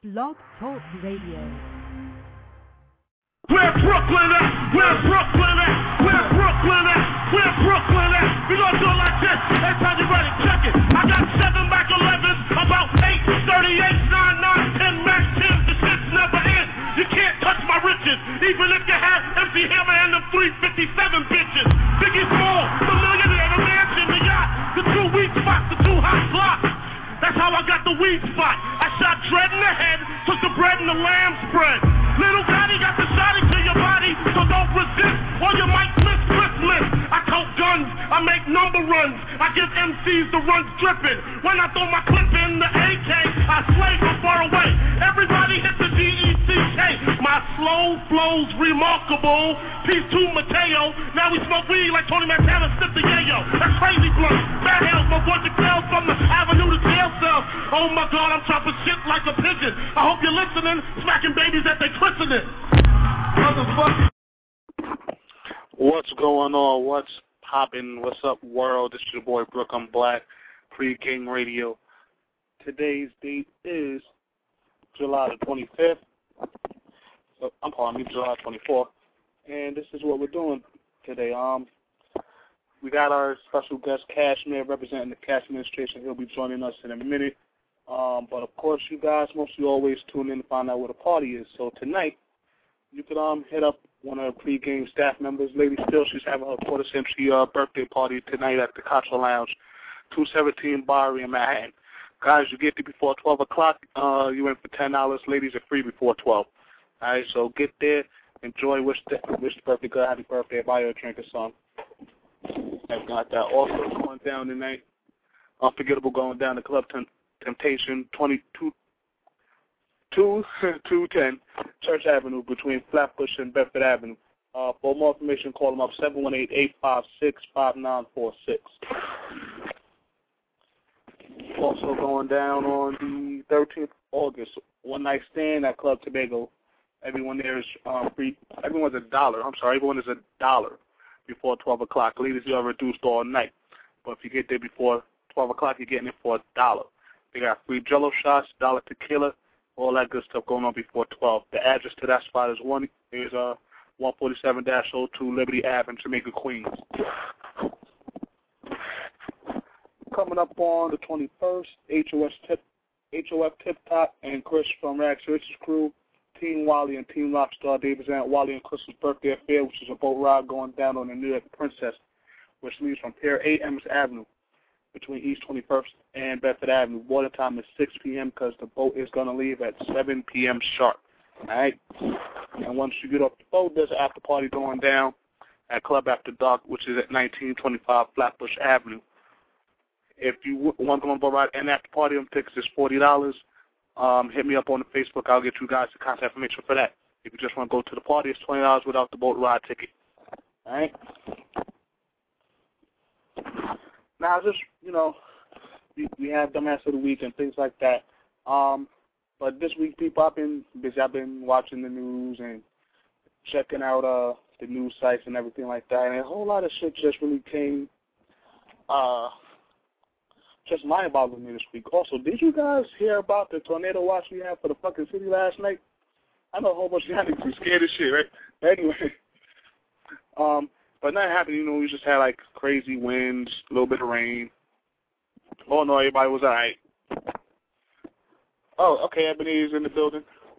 Blog Talk Radio. Where Brooklyn at? Where Brooklyn at? Where Brooklyn at? Where Brooklyn at? We gonna do it like this. Every time you ready, check it. I got 7 Mac 11s, about 8, 38, 9, 9, 10 Mac 10s. The shit's never ends. You can't touch my riches, even if you have MC Hammer and them 357 bitches. Biggie Small, the millionaire, the mansion, the yacht, the 2 weak spots, the 2 hot blocks. That's how I got the weed spot. I shot Dread in the head, took the bread and the lamb spread. Little Gotti got the shot into your body, so don't resist, or you might miss Christmas. I tote guns, I make number runs, I give MCs the runs dripping. When I throw my clip in the AK, I slay from far away. Everybody hit the DECK. My slow flow's remarkable. Peace to Mateo. Now we smoke weed like Tony Montana, sip the yayo. That's crazy blunt. Bad hell, my boy Jaquel from the avenue to jail cell. Oh my God, I'm chopping shit like a pigeon. I hope you're listening, smacking babies at their christening. Motherfucker. What's going on? What's poppin'? What's up, world? This is your boy Brooke. I'm Black. Pre-King Radio. Today's date is July the 25th. So I'm calling me July 24th. And this is what we're doing today. We got our special guest, Cashmere, representing the Cash Administration. He'll be joining us in a minute. But of course, you guys mostly always tune in to find out where the party is. So tonight, you could hit up one of the pre-game staff members, Lady Still. She's having her quarter century birthday party tonight at the Contra Lounge, 217 Bowery in Manhattan. Guys, you get there before 12 o'clock. You in for $10. Ladies are free before 12. All right, so get there, enjoy, wish the birthday girl happy birthday, buy her a drink or something. I've got that. Also going down tonight, Unforgettable going down to Club Temptation, 210 Church Avenue between Flatbush and Bedford Avenue. For more information, call them up 718-856-5946. Also going down on the 13th of August, One Night Stand at Club Tobago. Everyone there is free. Everyone is $1 before 12 o'clock. Ladies, you are reduced all night. But if you get there before 12 o'clock, you're getting it for $1. They got free Jello shots, $1 tequila, all that good stuff going on before 12. The address to that spot is 147-02 Liberty Ave in Jamaica, Queens. Coming up on the 21st, HOF Tip Top and Chris from Rags to Riches Crew, Team Wally and Team Rockstar, they present Wally and Chris's birthday affair, which is a boat ride going down on the New York Princess, which leaves from Pier 8 Ems Avenue between East 21st and Bedford Avenue. Water time is 6 p.m. because the boat is going to leave at 7 p.m. sharp. All right? And once you get off the boat, there's an after party going down at Club After Dark, which is at 1925 Flatbush Avenue. If you want to go on boat ride and after party, them tickets is $40. Hit me up on the Facebook. I'll get you guys the contact information for that. If you just want to go to the party, it's $20 without the boat ride ticket. All right? Now, just, we have Dumbass of the Week and things like that. But this week, people, I've been busy. I've been watching the news and checking out the news sites and everything like that. And a whole lot of shit just really came just mind-boggling me this week. Also, did you guys hear about the tornado watch we had for the fucking city last night? I know a whole bunch of y'all niggas scared as shit, right? Anyway, but nothing happened. We just had like crazy winds, a little bit of rain. Oh no, everybody was alright. Oh, okay, Ebony's in the building.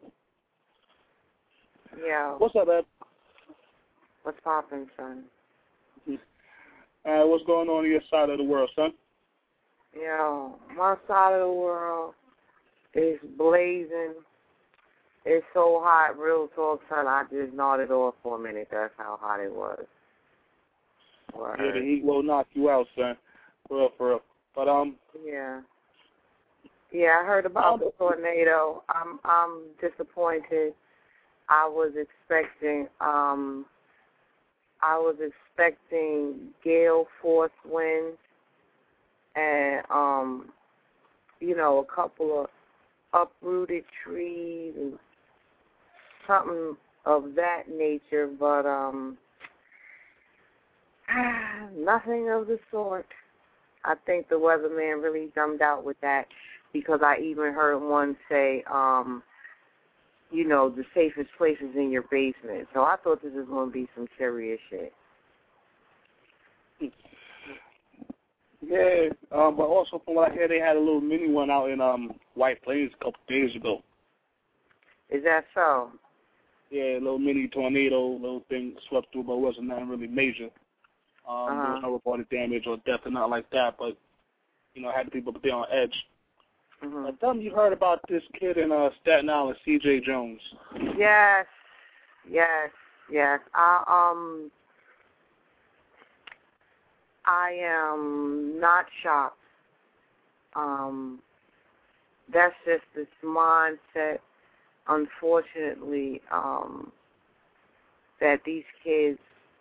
Yeah. What's up, Eb? What's poppin', son? What's going on your side of the world, son? Yo, my side of the world is blazing. It's so hot, real talk, son. I just nodded off for a minute. That's how hot it was. Word. Yeah, the heat will knock you out, son. For real. But Yeah, I heard about the tornado. I'm disappointed. I was expecting gale force winds and a couple of uprooted trees and something of that nature, but nothing of the sort. I think the weatherman really dumbed out with that because I even heard one say the safest places in your basement. So I thought this was going to be some serious shit. Yeah, but also from what I hear, they had a little mini one out in White Plains a couple days ago. Is that so? Yeah, a little mini tornado, little thing swept through, but it wasn't nothing really major. There was no reported damage or death or nothing like that, but, had the people be on edge. Mm-hmm. I tell them you heard about this kid in Staten Island, C.J. Jones. Yes. I am not shocked. That's just this mindset, unfortunately, that these kids,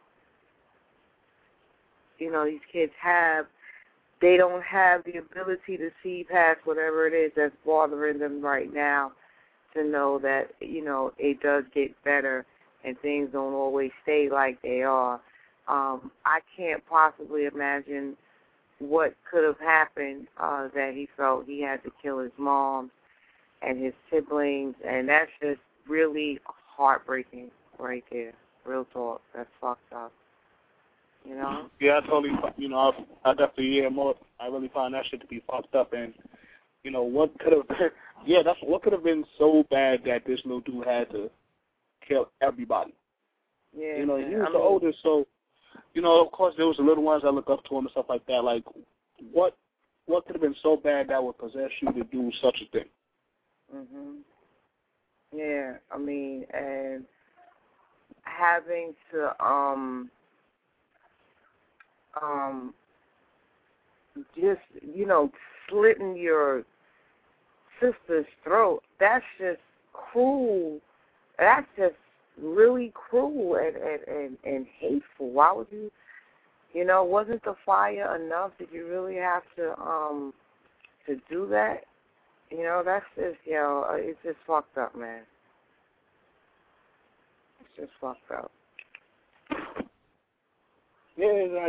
these kids have. They don't have the ability to see past whatever it is that's bothering them right now to know that, it does get better and things don't always stay like they are. I can't possibly imagine what could have happened that he felt he had to kill his mom and his siblings, and that's just really heartbreaking right there. Real talk. That's fucked up. Yeah, I totally, I definitely, I really find that shit to be fucked up, and, what could have been, what could have been so bad that this little dude had to kill everybody? Yeah. He was the oldest, so, of course there was the little ones that look up to him and stuff like that. Like, what could have been so bad that would possess you to do such a thing? Mhm. Yeah, and having to just slitting your sister's throat. That's just cruel. That's just really cruel and hateful. Why would you? Wasn't the fire enough? Did you really have to do that? That's just it's just fucked up, man. It's just fucked up. Yeah,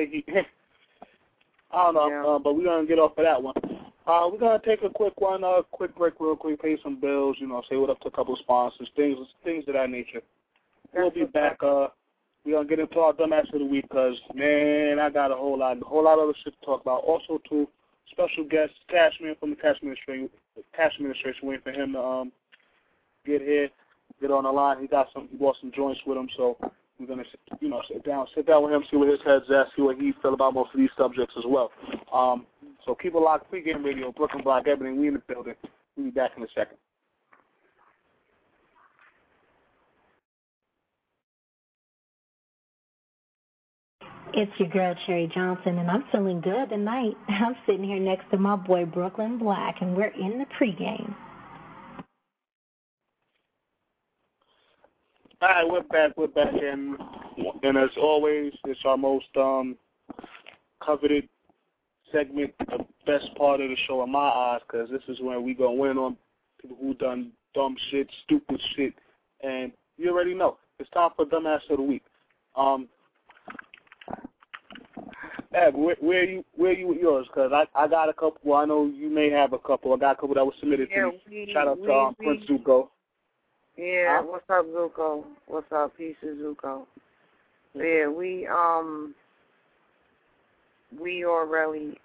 I don't know, but we're going to get off of that one. We're going to take a quick break real quick, pay some bills, say what up to a couple of sponsors, things of that nature. We'll be back. We're going to get into our dumbass of the week because, man, I got a whole lot of other shit to talk about. Also, too, special guest, Cashman from the Cash Administration, waiting for him to get here, get on the line. He bought some joints with him, so we're going to, sit down with him, see where his head's at, see what he feel about most of these subjects as well. So keep it locked. Pre-game radio, Brooklyn Block, everything. We in the building. We'll be back in a second. It's your girl, Cherry Johnson, and I'm feeling good tonight. I'm sitting here next to my boy, Brooklyn Black, and we're in the pregame. All right, we're back, and as always, it's our most coveted segment, the best part of the show in my eyes, because this is when we go win on people who done dumb shit, stupid shit, and you already know. It's time for Dumbass of the Week. Ed, where you with yours? Because I got a couple. Well, I know you may have a couple. I got a couple that was submitted to me. Shout out to Prince Zuko. Yeah, what's up, Zuko? What's up, Peace of Zuko? Yeah, we already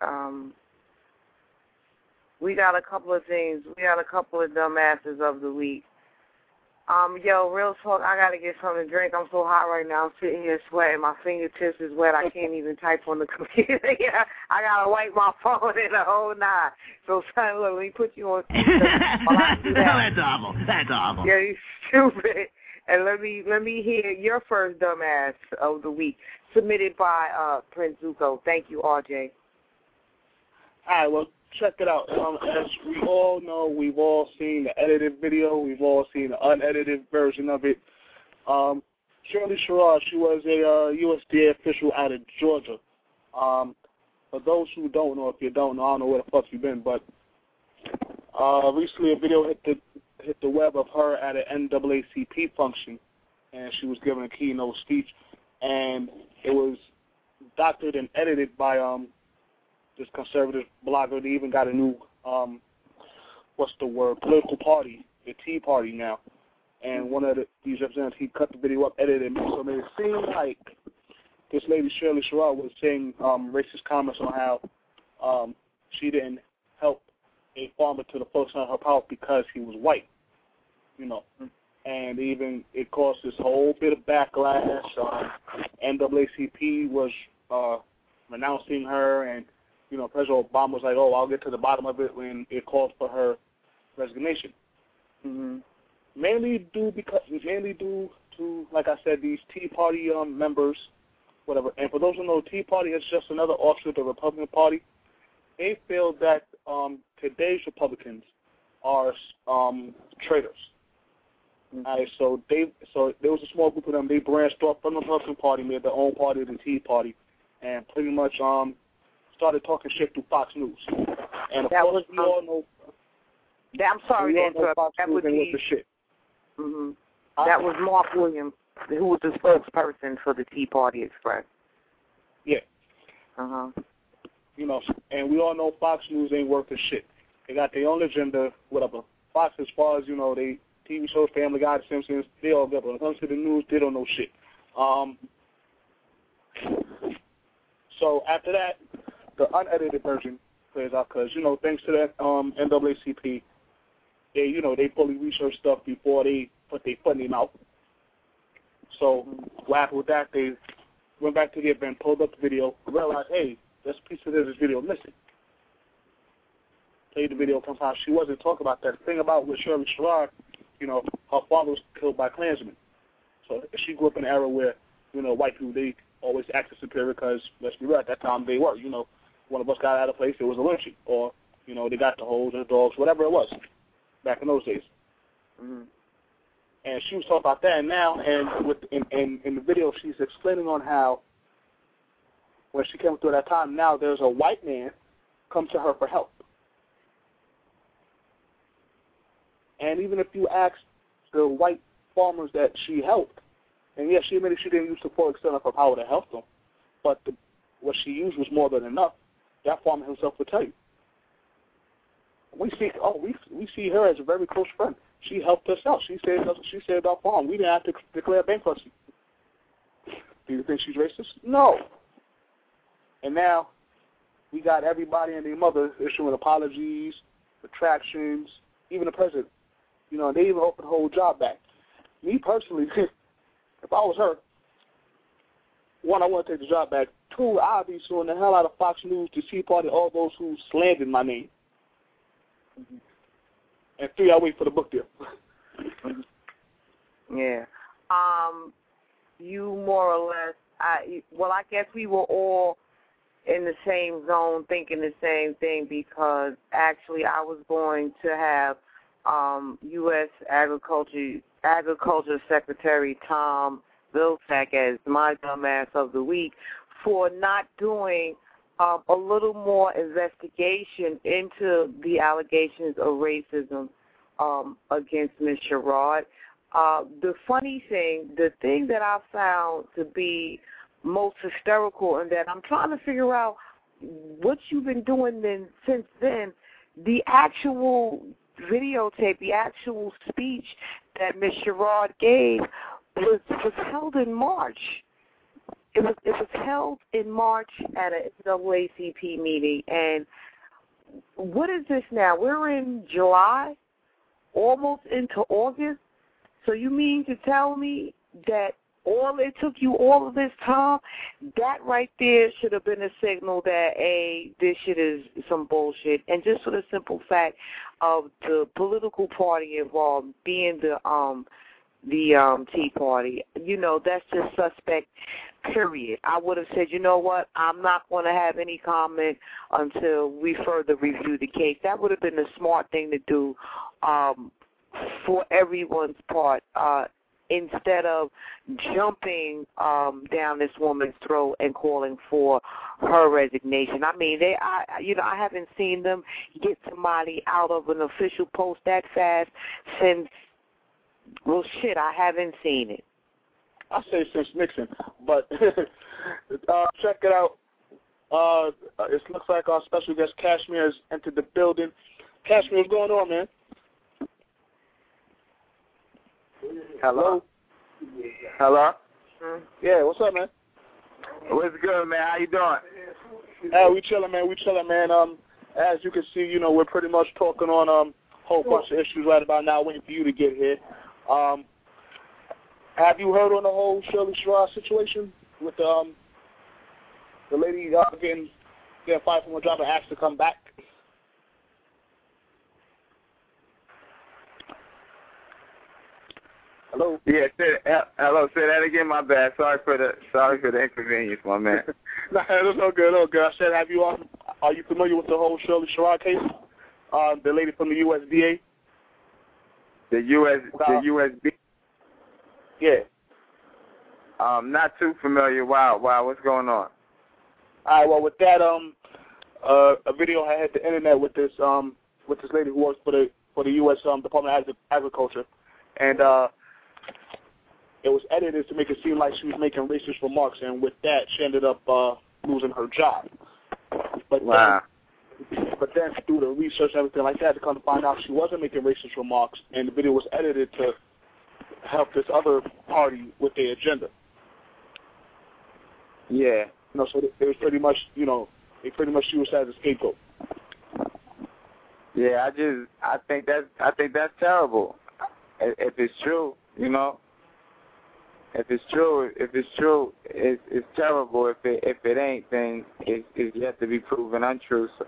we got a couple of things. We got a couple of dumbasses of the week. Real talk, I gotta get something to drink. I'm so hot right now. I'm sitting here sweating. My fingertips is wet. I can't even type on the computer. I gotta wipe my phone in the whole night. So, son, look, let me put you on speaker while I do that. That's awful. Yeah, you stupid. And let me hear your first dumbass of the week, submitted by Prince Zuko. Thank you, RJ. All right, well, check it out. As we all know, we've all seen the edited video. We've all seen the unedited version of it. Shirley Sherrod, she was a USDA official out of Georgia. For those who don't know, if you don't know, I don't know where the fuck you've been, but recently a video hit the web of her at an NAACP function, and she was giving a keynote speech, and it was doctored and edited by this conservative blogger. They even got a new, political party, the Tea Party now. and one of these representatives, he cut the video up, edited it, so it seemed like this lady, Shirley Sherrod, was saying racist comments on how she didn't help a farmer to the fullest of her power because he was white, you know. And even it caused this whole bit of backlash. NAACP was renouncing her, and, you know, President Obama was like, oh, I'll get to the bottom of it when it called for her resignation. Mm-hmm. Mainly due to, like I said, these Tea Party members, whatever. And for those who know, Tea Party is just another offshoot of the Republican Party. They feel that today's Republicans are traitors. Mm-hmm. All right, so there was a small group of them. They branched off from the Republican Party, made their own party, the Tea Party, and pretty much started talking shit through Fox News. And of course, we all know. I'm sorry to interrupt. That was the shit. Mm-hmm. That was Mark Williams, who was the spokesperson for the Tea Party Express. Yeah. Uh-huh. You know, and we all know Fox News ain't worth a shit. They got their own agenda, whatever. Fox, as far as, you know, they TV shows, Family Guy, The Simpsons, they all good. But when it comes to the news, they don't know shit. So after that, the unedited version plays out because, you know, thanks to that NAACP, they fully research stuff before they put their foot in their mouth. So what happened with that, they went back to the event, pulled up the video, realized, hey, there's a piece of this video missing. Played the video, comes out. She wasn't talking about that. The thing about with Shirley Sherrod, you know, her father was killed by Klansmen. So she grew up in an era where, you know, white people, they always acted superior because, let's be real, at that time they were. You know, one of us got out of place, it was a lynching. Or, you know, they got the hoes and the dogs, whatever it was back in those days. Mm-hmm. And she was talking about that. And now, in the video, she's explaining on how, when she came through that time, now there's a white man come to her for help. And even if you ask the white farmers that she helped, and yes, she admitted she didn't use the full extent of her power to help them, but what she used was more than enough. That farmer himself would tell you. We see her as a very close friend. She helped us out. She saved our farm. We didn't have to declare bankruptcy. Do you think she's racist? No. And now we got everybody and their mother issuing apologies, retractions, even the president. You know, they even opened the whole job back. Me personally, if I was her, one, I want to take the job back. Two, I'd be suing the hell out of Fox News, the Tea Party, all those who slandered my name. Mm-hmm. And three, I wait for the book deal. Yeah. You more or less, I guess we were all in the same zone thinking the same thing because actually I was going to have U.S. Agriculture Secretary Tom Vilsack as my dumbass of the week for not doing a little more investigation into the allegations of racism against Ms. Sherrod. The funny thing, the thing that I found to be most hysterical and that I'm trying to figure out what you've been doing since then, the actual videotape, the actual speech that Ms. Sherrod gave was held in March. It was held in March at an NAACP meeting. And what is this now? We're in July, almost into August. So you mean to tell me that it took you all of this time? That right there should have been a signal that, this shit is some bullshit. And just for the simple fact of the political party involved being the Tea Party, you know, that's just suspect, period. I would have said, you know what, I'm not going to have any comment until we further review the case. That would have been the smart thing to do for everyone's part, instead of jumping down this woman's throat and calling for her resignation. I mean, I haven't seen them get somebody out of an official post that fast since, well, shit, I haven't seen it. I say since Nixon, but check it out. It looks like our special guest Cashmere has entered the building. Cashmere, what's going on, man? Hello? Hello? Yeah, what's up, man? What's good, man? How you doing? We chilling, man. As you can see, we're pretty much talking on a whole bunch of issues right about now, waiting for you to get here. Have you heard on the whole Shirley Sherrod situation with the lady getting fired from her job and asked to come back? Hello? Yeah, hello, say that again, my bad. Sorry for the inconvenience, my man. No, it's all good, I said, are you familiar with the whole Shirley Sherrod case? The lady from the USDA? The USB? Yeah. Not too familiar. Wow, what's going on? All right, well, with that, a video had hit the internet with this lady who works for the U.S. Department of Agriculture, and it was edited to make it seem like she was making racist remarks, and with that, she ended up losing her job. Wow. But then through the research and everything like that, to come to find out she wasn't making racist remarks, and the video was edited to help this other party with their agenda. Yeah. So it was pretty much, they pretty much used her as a scapegoat. Yeah, I think that's terrible. If it's true, If it's true, it's terrible. If it ain't, then it's yet to be proven untrue. So,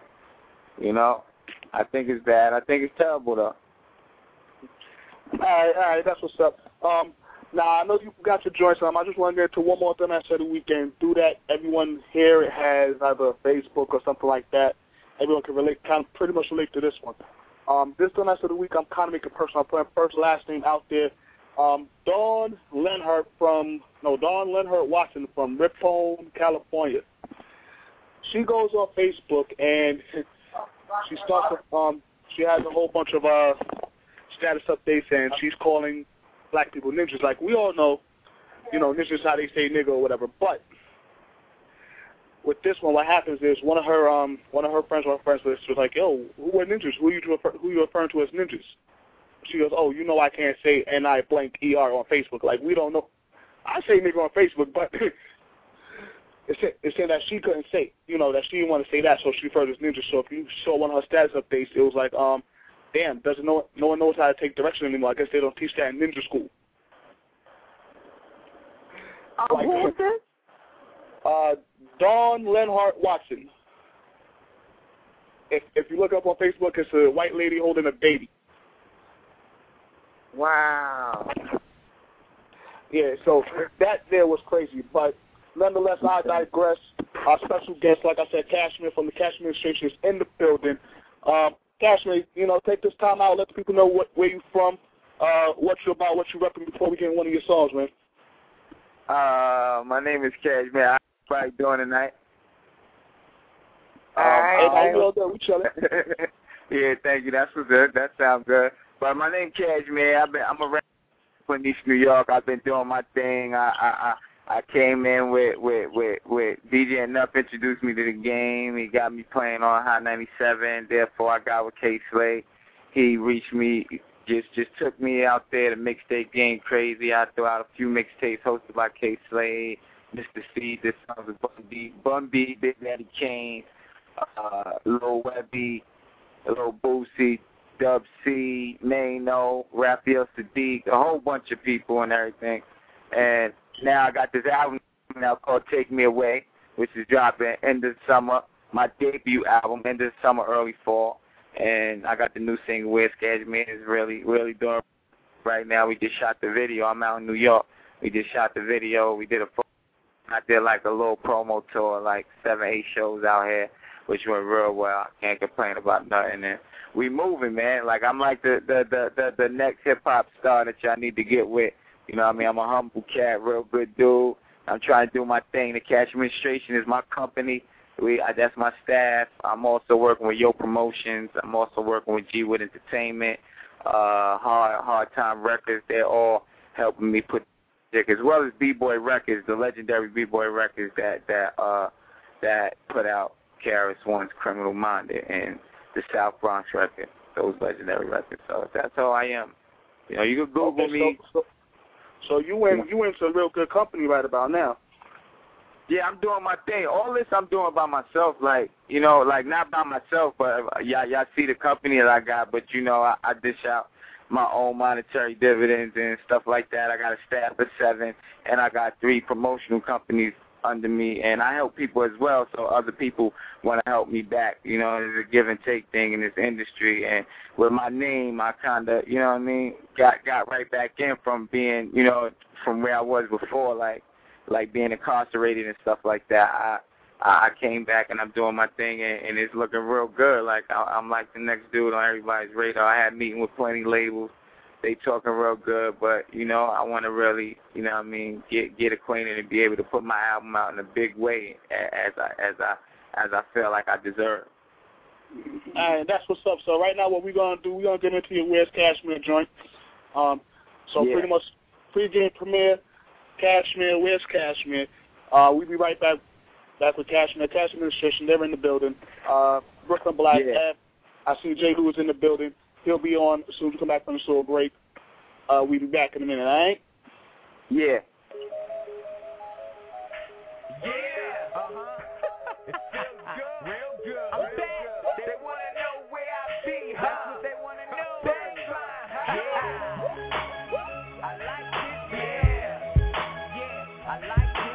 I think it's bad. I think it's terrible, though. All right, that's what's up. Now, I know you got your joint, I just want to get to one more thing I said the weekend. Through that, everyone here has either Facebook or something like that. Everyone can pretty much relate to this one. This thing I said the week, I'm kind of making personal. I'm putting first, last name out there. Dawn Lenhart Watson from Ripon, California. She goes on Facebook and she starts with, she has a whole bunch of status updates, and she's calling black people ninjas. Like we all know, ninjas how they say nigga or whatever. But with this one, what happens is one of her friends was like, "Yo, who are ninjas? Who you referring to as ninjas?" She goes, "Oh, I can't say N-I-blank-E-R on Facebook. Like, we don't know." I say nigga on Facebook, but it's saying that she couldn't say, that she didn't want to say that, so she referred to as ninja. So if you saw one of her status updates, it was like, damn, no one knows how to take direction anymore. I guess they don't teach that in ninja school. Who is this? Dawn Lenhart Watson. If you look up on Facebook, it's a white lady holding a baby. Wow. Yeah, so that there was crazy. But nonetheless, I digress. Our special guest, like I said, Cashmere from the Cashmere Administration is in the building. Cashmere, take this time out, let the people know where you're from, what you're about, what you're repping before we get in one of your songs, man. My name is Cashmere. How you doing tonight? All right. We chilling. Yeah, thank you. That's what's good. That sounds good. But my name Cashmere. I'm a rapper from East New York. I've been doing my thing. I came in with DJ Enough introduced me to the game. He got me playing on Hot 97. Therefore, I got with K Slade. He reached me, just took me out there to mixtape game crazy. I threw out a few mixtapes hosted by K Slade, Mr. C, this song was Bun B, Big Daddy Kane, Lil Webby, Lil Boosie, Dub C, Mano, Raphael Sadiq, a whole bunch of people and everything. And now I got this album now called Take Me Away, which is dropping end of summer. My debut album, end of summer, early fall. And I got the new single with Cashmere is really, really doing right now. We just shot the video. I'm out in New York. We just shot the video. We did I did like a little promo tour, like 7-8 shows out here, which went real well. I can't complain about nothing. And we moving, man. Like I'm like the next hip hop star that y'all need to get with. You know what I mean? I'm a humble cat, real good dude. I'm trying to do my thing. The Cash Administration is my company. That's my staff. I'm also working with Yo Promotions. I'm also working with G Wood Entertainment, Hard Time Records. They're all helping me put as well as B-Boy Records, the legendary B-Boy Records that put out KRS-One's Criminal Minded and the South Bronx record, those legendary records. So that's how I am. You know, you can Google me. So you in some real good company right about now. Yeah, I'm doing my thing. All this I'm doing by myself, like, you know, like not by myself, but y'all see the company that I got, but, you know, I dish out my own monetary dividends and stuff like that. I got a staff of 7, and I got 3 promotional companies under me, and I help people as well, so other people want to help me back. You know, it's a give and take thing in this industry, and with my name, I kind of, you know what I mean, got right back in from being, you know, from where I was before, like being incarcerated and stuff like that. I came back and I'm doing my thing, and it's looking real good. Like I'm like the next dude on everybody's radar. I had a meeting with plenty labels. They talking real good, but you know I want to really, you know what I mean, get acquainted and be able to put my album out in a big way as I feel like I deserve. All right, that's what's up. So right now, what we're gonna do, we're gonna get into your Where's Cashmere joint. Pretty much pre-game premiere. Cashmere, Where's Cashmere? We'll be right back with Cashmere. Cashmere Administration, they're in the building. Brooklyn Black, I see Jay Lou is in the building. He'll be on as soon as we come back from the soul break. We'll be back in a minute, all right? Yeah. It feels good. Real good. I'm back. They want to know where I be, huh? That's what they want to know. I like this. I like this.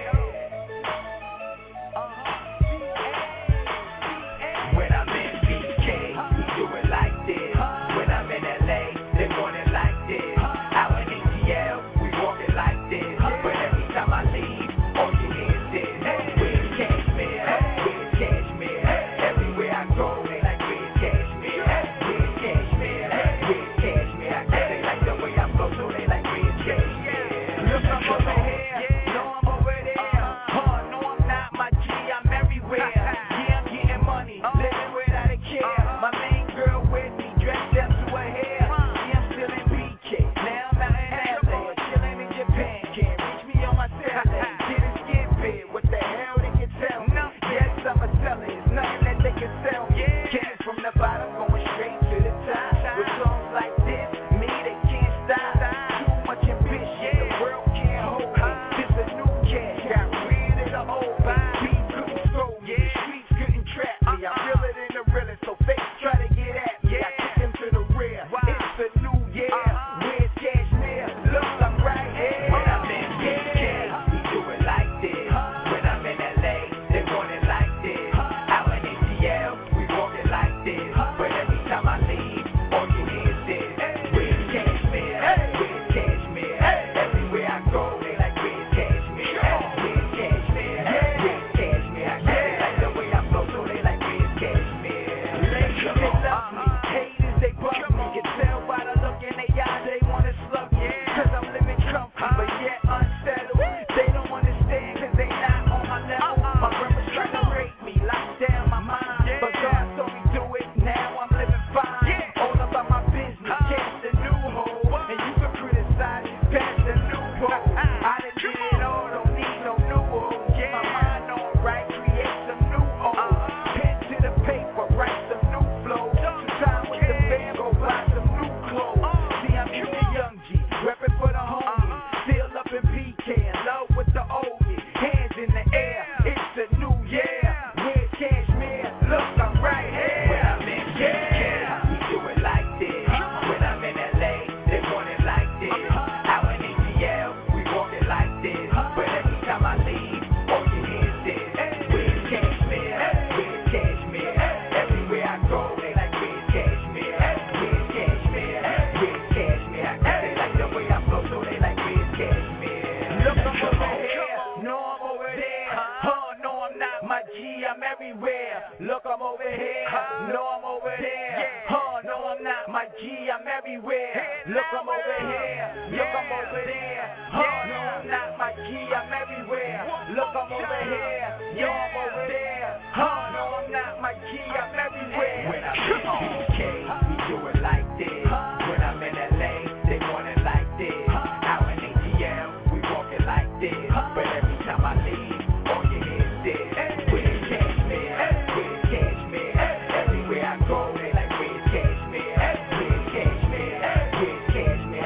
When I'm in BK, we do it like this. When I'm in LA, they want it like this. Out in ATL, we walk it like this. But every time I leave, all you hear is this. Where's Cashmere? Where's Cashmere? Everywhere I go, they like, where's Cashmere? Where's Cashmere? Where's Cashmere? I guess they like the way I flow, so they like, where's Cashmere? Look, I'm over here. No, I'm over there. No, I'm not my G, I'm everywhere. Yeah, I'm getting money, living without a care. My main girl with me, dressed up to her hair. Yeah, I'm still in BK. Now I'm out in LA, chilling in Japan. Can't reach me on my cellular. Didn't skip it. What the hell they can tell me? Yes, I'm a seller. It's nothing that they can sell me. Came from the bottom, going straight to the top. With songs like this, me, they can't stop. Too much ambition, the world can't hold me. This a new cat, got rid of the old body. Beat couldn't scold me, streets couldn't trap me. I'm realer than the realest, so fake try to get at me. I kick them to the rear. It's a new year. Where's Cashmere? Look, I'm right here. When I'm in BK, we do it like this. When I'm in LA, they want it like this. Out in ATL, we walk it like this. But every time I leave, all you hear is this. Where's Cashmere? Where's Cashmere? Everywhere I go, they like, where's Cashmere? Where's Cashmere? Where's Cashmere? I guess they like the way I flow, so they like, where's Cashmere? Ladies, they love me. Haters, they bug me. Can tell by the look in their eyes, they wanna slug me. Cause I'm living comfy, but yet unsettled. They don't understand, cause they not on my level. My grandma's trying to rape me, lock down my mind. But God told me do it, now I'm living fine. All about my business, catch the new hole. And you can criticize, pass the new hole. I done did it all, don't need no new hole. Get my mind on right, create some new old. Pen to the paper, write some new flow. Some time with the band, go buy some new clothes. See, I'm in the young G, reppin' for the homies. Still up in PK, in love with the oldies. Hands in the air, it's a new year. Where's Cashmere? Look, I'm right here. When I'm in BK, we do it like this. When I'm in LA, they want it like this. Out in ATL, we walk it like this. But every time I leave, all you hear is this. Where's Cashmere? Where's Cashmere? Everywhere I go, they like, where's Cashmere? Where's Cashmere? Where's Cashmere? I guess they like the way I flow, so they like, where's Cashmere? Look, I'm over here. No, I'm over there. No, I'm not my G, I'm everywhere. Look, I'm over here. No, I'm over there. No, I'm not my G, I'm everywhere. Look, I'm over here. Look, I'm over there. No, I'm not my G, I'm everywhere. Look, I'm over here. Yo, I'm over there. No, I'm not my G, I'm everywhere. When I'm in BK, we do it like this. When I'm in LA, they want it like this. Out in ATL, we walk it like this. But every time I leave, all you hear is this. Where's Cashmere? Where's Cashmere? Everywhere I go, they like, where's Cashmere? Where's Cashmere? Where's Cashmere?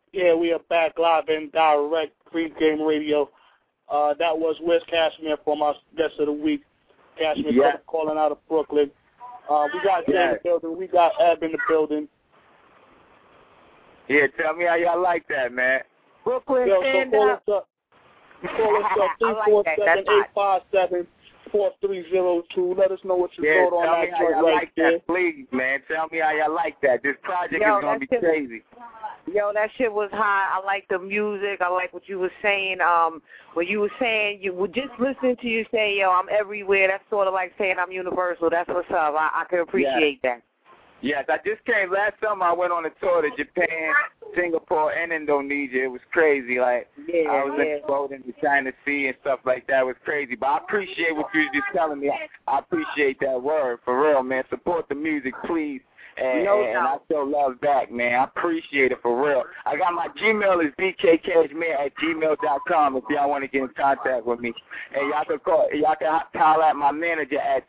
Yeah, we are back live and direct, Pregame Radio. That was Wes Cashmere from our guest of the week. Cashmere calling out of Brooklyn. We got Jay in the building. We got Ab in the building. Yeah, tell me how y'all like that, man. Brooklyn, stand up. Call us up 347-857-4302. Let us know what you thought on that joint right there. Please, man. Tell me how y'all like that. This project is going to be crazy. Yo, that shit was hot. I like the music. I like what you were saying. When you were saying, you were just listening to you say, yo, I'm everywhere. That's sort of like saying I'm universal. That's what's up. I can appreciate that. Yes, I just came last summer. I went on a tour to Japan, Singapore, and Indonesia. It was crazy. Like I was in the boat in the China Sea and stuff like that. It was crazy. But I appreciate what you were just telling me. I appreciate that word for real, man. Support the music, please. And I still love back, man. I appreciate it for real. I got my Gmail is bkcashmere@gmail.com if y'all want to get in contact with me. And y'all can call at my manager at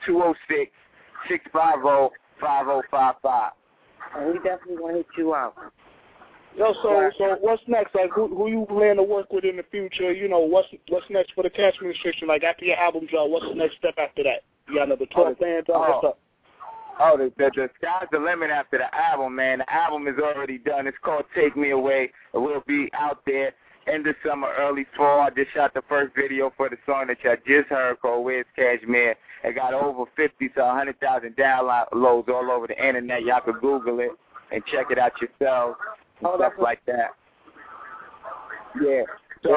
206-650-5055. And we definitely want to hit you out. Yo, so what's next? Like, who you plan to work with in the future? You know, what's next for the Cash Administration? Like, after your album drop, what's the next step after that? You got another tour planned? What's up? Oh, the sky's the limit after the album, man. The album is already done. It's called Take Me Away. It will be out there end of summer, early fall. I just shot the first video for the song that y'all just heard called Where's Cashmere. It got over 50 to 100,000 downloads all over the internet. Y'all can Google it and check it out yourselves and stuff like that. Yeah. So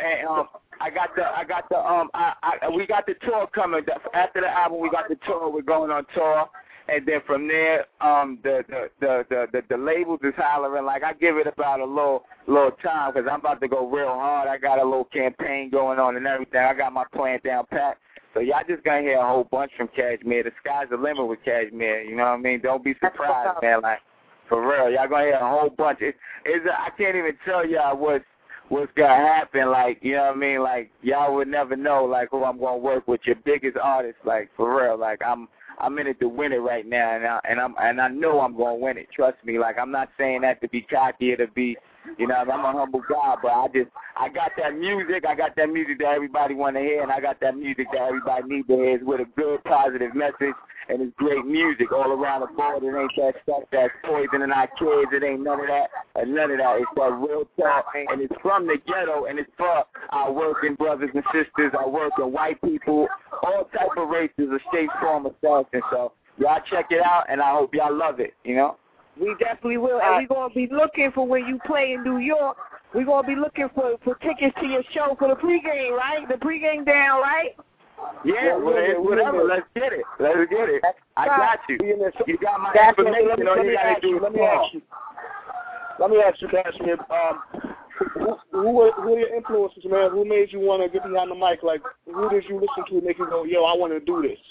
we got the tour coming. After the album, we got the tour. We're going on tour. And then from there, the labels is hollering. Like, I give it about a little time because I'm about to go real hard. I got a little campaign going on and everything. I got my plan down pat. So y'all just going to hear a whole bunch from Cashmere. The sky's the limit with Cashmere. You know what I mean? Don't be surprised, man. Like, for real, y'all going to hear a whole bunch. I can't even tell y'all what's going to happen. Like, you know what I mean? Like, y'all would never know, like, who I'm going to work with. Your biggest artist, like, for real. Like, I'm in it to win it right now, and I know I'm gonna win it. Trust me. Like, I'm not saying that to be cocky or to be, you know, I'm a humble guy, but I got that music. I got that music that everybody want to hear, and I got that music that everybody needs to hear. It's with a good, positive message, and it's great music all around the board. It ain't that stuff that's poisoning our kids. It ain't none of that. None of that. It's that real talk, and it's from the ghetto, and it's for our working brothers and sisters, our working white people, all type of races, a shape, form, or fashion. So y'all check it out, and I hope y'all love it. You know. We definitely will, and we're going to be looking for when you play in New York. We're going to be looking for tickets to your show for the pregame, right? The pregame down, right? Yeah, whatever. Let's get it. I got you. You got my information. All you got to do is call. Let me ask you, Cashmere. Who are your influences, man? Who made you want to get behind the mic? Like, who did you listen to and make you go, yo, I want to do this?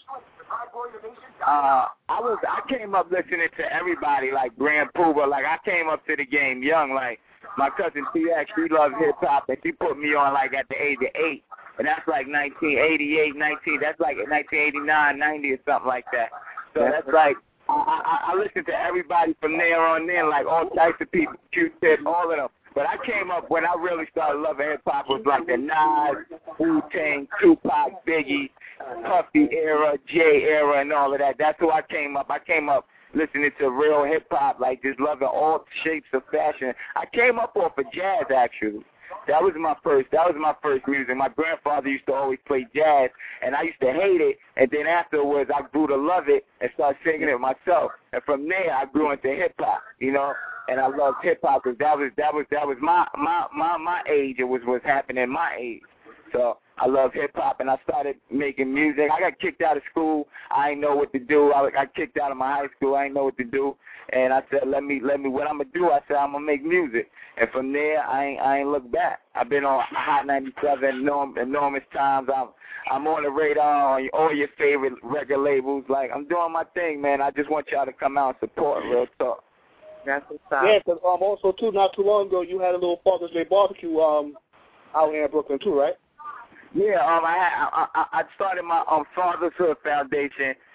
I came up listening to everybody, like Grand Puba. Like, I came up to the game young. Like, my cousin T.X., she loves hip-hop, and she put me on, like, at the age of 8. And that's like 1988, that's like 1989, 90 or something like that. So that's like, I listened to everybody from there on in, like all types of people, Q-Tip, all of them. But I came up when I really started loving hip-hop was like the Nas, Wu-Tang, Tupac, Biggie, Puffy era, J era, and all of that. That's who I came up. I came up listening to real hip-hop, like just loving all shapes of fashion. I came up off of jazz, actually. That was my first music. My grandfather used to always play jazz, and I used to hate it. And then afterwards, I grew to love it and started singing it myself. And from there, I grew into hip hop, you know. And I loved hip hop because that was my age. It was what's happening my age. So I love hip hop, and I started making music. I got kicked out of school. I didn't know what to do. I got kicked out of my high school. I didn't know what to do. And I said, let me. What I'm gonna do? I said, I'm gonna make music. And from there, I ain't looked back. I've been on Hot 97 enormous times. I'm on the radar on all your favorite record labels. Like, I'm doing my thing, man. I just want y'all to come out and support Real Talk. That's what's up. Yeah, because also too, not too long ago, you had a little Father's Day barbecue out here in Brooklyn too, right? Yeah, I started my Father's Hood Foundation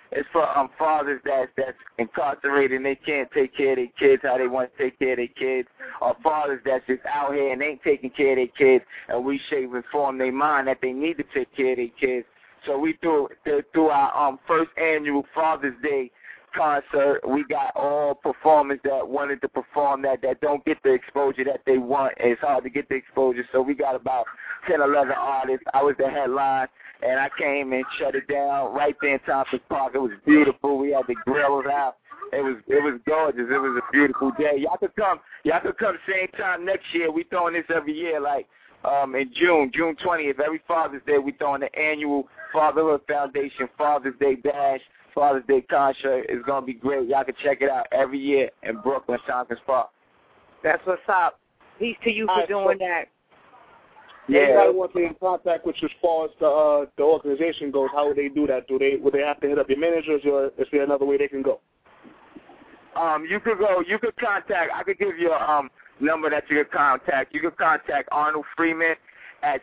It's for fathers that's incarcerated and they can't take care of their kids how they want to take care of their kids, or fathers that's just out here and ain't taking care of their kids, and we shape and form their mind that they need to take care of their kids. So we through our first annual Father's Day concert, we got all performers that wanted to perform that don't get the exposure that they want. It's hard to get the exposure, so we got about 10, 11 artists. I was the headline, and I came and shut it down right there in Thompson Park. It was beautiful. We had the grills out. It was gorgeous. It was a beautiful day. Y'all could come same time next year. We throwing this every year, like in June 20th, every Father's Day, we throwing the annual Fatherhood Foundation Father's Day Bash, Father's Day concert. Is going to be great. Y'all can check it out every year in Brooklyn, Tompkins Park. That's what's up. Peace to you for doing that. Yeah. Anybody wants to get in contact with you as far as the organization goes, how would they do that? Would they have to hit up your managers, or is there another way they can go? You could contact, I could give you a number that you could contact. You could contact Arnold Freeman at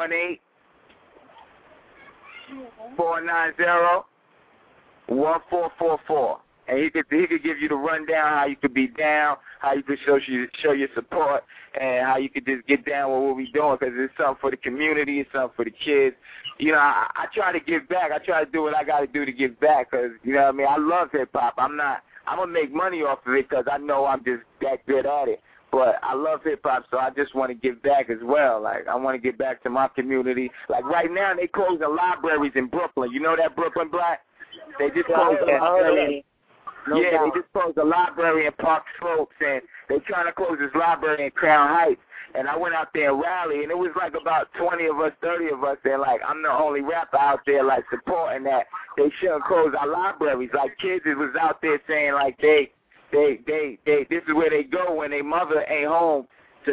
718-490-1444. And he could give you the rundown how you could be down, how you could show your support, and how you could just get down with what we're doing, because it's something for the community, it's something for the kids. You know, I try to give back. I try to do what I got to do to give back, because, you know what I mean, I love hip-hop. I'm going to make money off of it because I know I'm just that good at it. But I love hip-hop, so I just want to give back as well. Like, I want to give back to my community. Like, right now, they closing libraries in Brooklyn. You know that, Brooklyn Black? They just closed the library. They just closed the library in Park Slopes, and they trying to close this library in Crown Heights. And I went out there and rallied, and it was like about 20 of us, 30 of us, and like I'm the only rapper out there like supporting that they shouldn't close our libraries. Like kids was out there saying like they this is where they go when their mother ain't home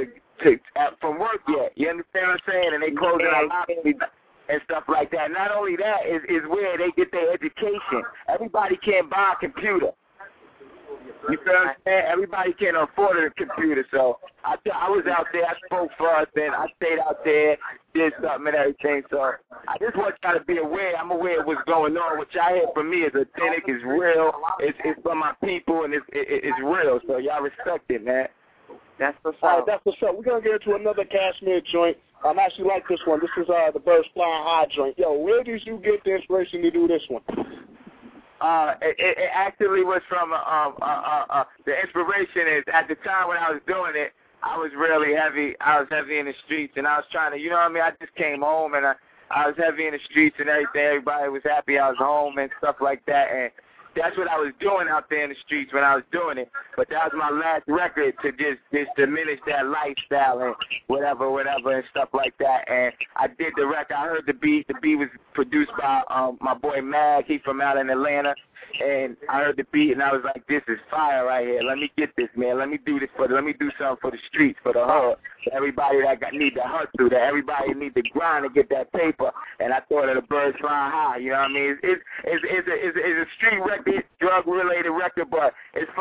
from work yet. You understand what I'm saying? And they closing our libraries and stuff like that. Not only that is where they get their education. Everybody can't buy a computer. You feel what I'm saying? Everybody can't afford a computer. So I was out there, I spoke for us, and I stayed out there, did something and everything. So I just want y'all to be aware. I'm aware of what's going on. What y'all hear from me is authentic, is real. It's from my people, and it's real. So y'all respect it, man. That's what's up. All right, that's what's up. We're going to get into another Cashmere joint. I actually like this one. This is the Birds Flying High joint. Yo, where did you get the inspiration to do this one? It actually was from the inspiration is at the time when I was doing it, I was really heavy. I was heavy in the streets, and I was trying to, you know what I mean? I just came home, and I was heavy in the streets and everything. Everybody was happy I was home and stuff like that, and that's what I was doing out there in the streets when I was doing it. But that was my last record to just diminish that lifestyle and whatever and stuff like that. And I did the record. I heard the beat. The beat was produced by my boy Mag. He from out in Atlanta. And I heard the beat, and I was like, this is fire right here. Let me get this, man. Let me do something for the streets, for the hood, for everybody that need to hustle, that everybody need to grind to get that paper. And I thought of the Birds Flying High. You know what I mean? It's a street record, drug-related record, but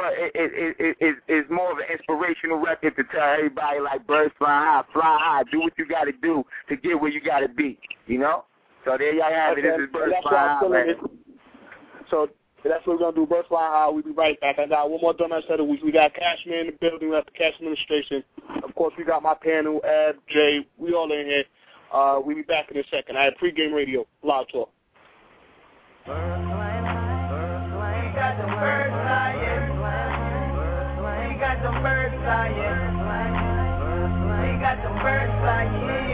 it's more of an inspirational record to tell everybody, like, birds fly high, do what you got to do to get where you got to be, you know? So there y'all have it. This is Birds Flying High, man. So that's what we're going to do, Birds Flying High. We'll be right back. I got one more dumbass set of weeks. We got Cashmere in the building. We got the Cash Administration. Of course, we got my panel, Ab, Jay. We all in here. We'll be back in a second. I have Pregame Radio, Live Talk. Birds flying high. We got the birds flying. We got the birds flying. We got the birds flying.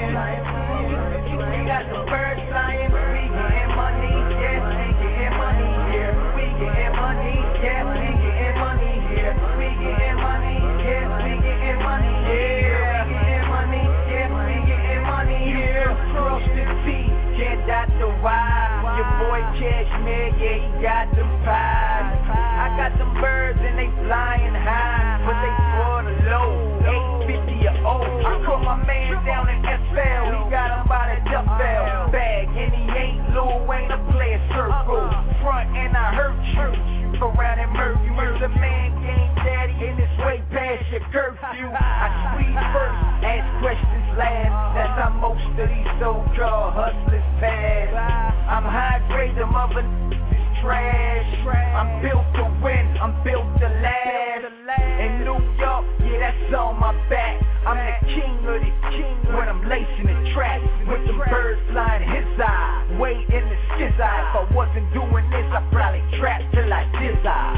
We got the birds flying. We getting money, yeah. We getting money here. We getting money, yeah. We getting money here. We getting money, yeah. We getting money here. We getting money, yeah. We getting money here. Across the sea, can't dot the Y. Your boy Cashmere, yeah, he got them pies. I got them birds and they flying high, but they for the low, 850 or old. I caught my man down in FL, he got him by the duffel bag, and he ain't Lil Wayne to play a circle. Front and I hurt you, around and murder you. The man game daddy, and it's way past your curfew. I squeeze first, ask questions last. That's how most of these so-called hustlers pass. I'm high grade, the mother is trash. I'm built to win, I'm built to last. In New York, yeah, that's on my back. I'm the king of the king when I'm lacing the track. With the birds flying his eye, way in the skizz eye. If I wasn't doing this, I'd probably trap till I dizz eye.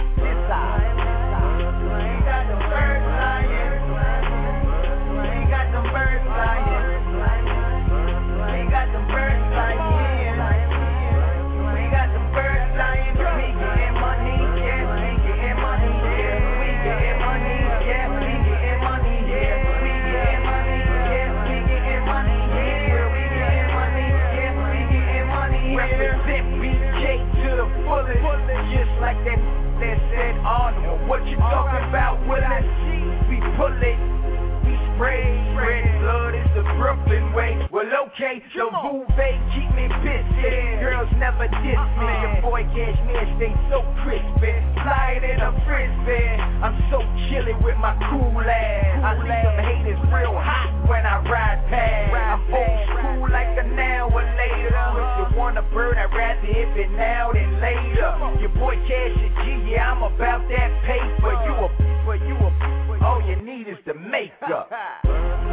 Ain't got the birds flying. Ain't got the birds flying. Ain't got the birds flying. Ain't got the birds flying. We getting money, yeah. We getting money, yeah. We getting money, yeah. We getting money, yeah. We getting money, yeah. We getting money, yeah. We getting money, yeah. We getting money, yeah. Represent BK to the fullest, just like that said Arnold. What you talking about? Will I see? We pull it. Spread blood is the Brooklyn way. Well, okay, so Bouvet keep me pissed. Girls never diss me. Your boy Cashmere stay so crispy. Fly it in a frisbee. I'm so chilly with my cool ass. I leave them haters real hot when I ride past. I'm old school like a now or later. If you want a bird, I'd rather hit it now than later. Your boy Cash a G, yeah, I'm about that paper. All you need is the makeup. Ain't